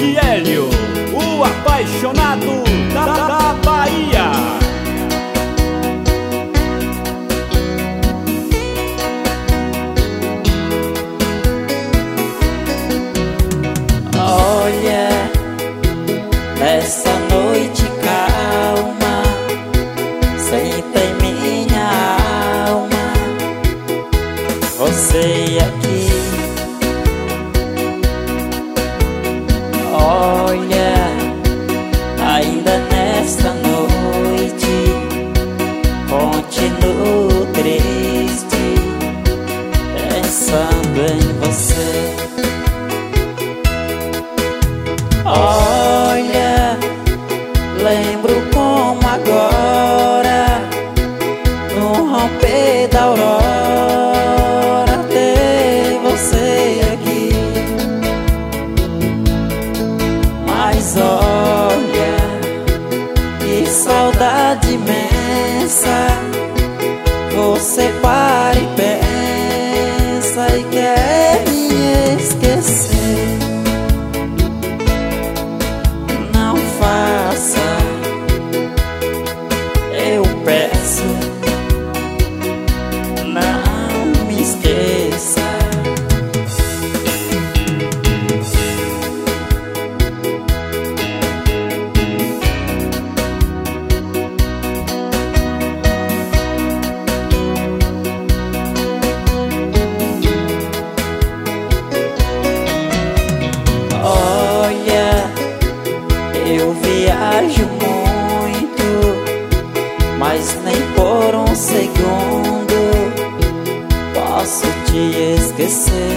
e Hélio, o apaixonado da Bahia. Olha, nessa noite calma, senta em minha alma, você aqui. Olha, ainda nesta noite continuo triste, pensando em você. Olha, lembro como agora, no romper da aurora, ter você aqui. Mas olha, que saudade imensa, você para e pensa e quer me esquecer. Não faça, eu peço, não me esqueça. Olha, eu viajo muito, mas nem por um segundo posso te esquecer.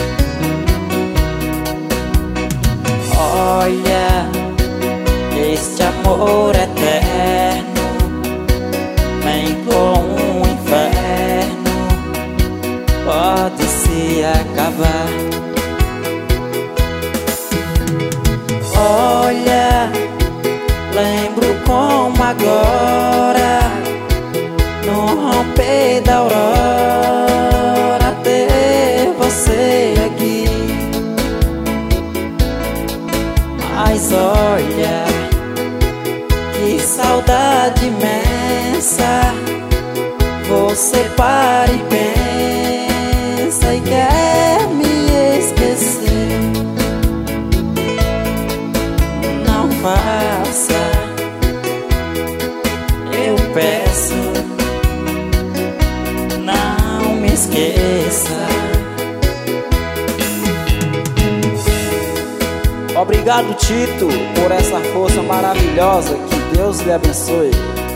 Olha, este amor eterno nem com um inferno pode se acabar. Olha, lembro como agora, no romper da aurora, ter você aqui. Mas olha, que saudade imensa, você para e pensa e quer me esquecer. Não faça, eu peço, não me esqueça. Obrigado, Tito, por essa força maravilhosa. Que Deus lhe abençoe.